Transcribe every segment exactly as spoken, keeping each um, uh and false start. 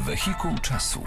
Wehikuł czasu.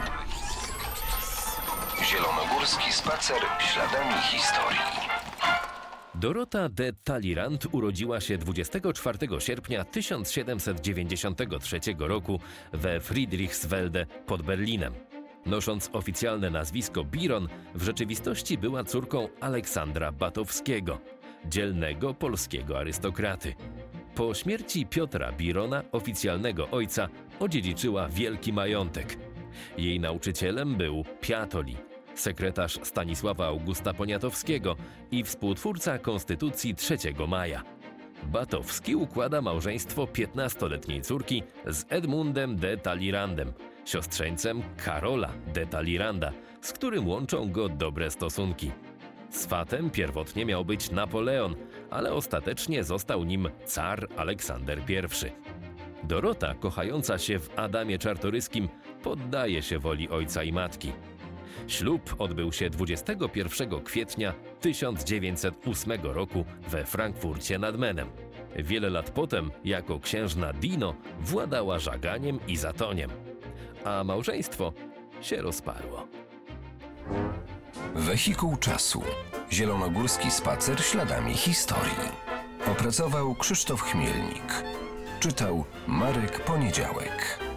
Zielonogórski spacer śladami historii. Dorota de Talleyrand urodziła się dwudziestego czwartego sierpnia tysiąc siedemset dziewięćdziesiątego trzeciego roku we Friedrichswelde pod Berlinem. Nosząc oficjalne nazwisko Biron, w rzeczywistości była córką Aleksandra Batowskiego, dzielnego polskiego arystokraty. Po śmierci Piotra Birona, oficjalnego ojca, odziedziczyła wielki majątek. Jej nauczycielem był Piatoli, sekretarz Stanisława Augusta Poniatowskiego i współtwórca Konstytucji trzeciego maja. Batowski układa małżeństwo piętnastoletniej córki z Edmundem de Talleyrandem, siostrzeńcem Karola de Talleyranda, z którym łączą go dobre stosunki. Swatem pierwotnie miał być Napoleon, ale ostatecznie został nim car Aleksander pierwszy. Dorota, kochająca się w Adamie Czartoryskim, poddaje się woli ojca i matki. Ślub odbył się dwudziestego pierwszego kwietnia tysiąc dziewięćset ósmego roku we Frankfurcie nad Menem. Wiele lat potem, jako księżna Dino, władała żaganiem i zatoniem, a małżeństwo się rozparło. Wehikuł czasu. Zielonogórski spacer śladami historii. Opracował Krzysztof Chmielnik. Czytał Marek Poniedziałek.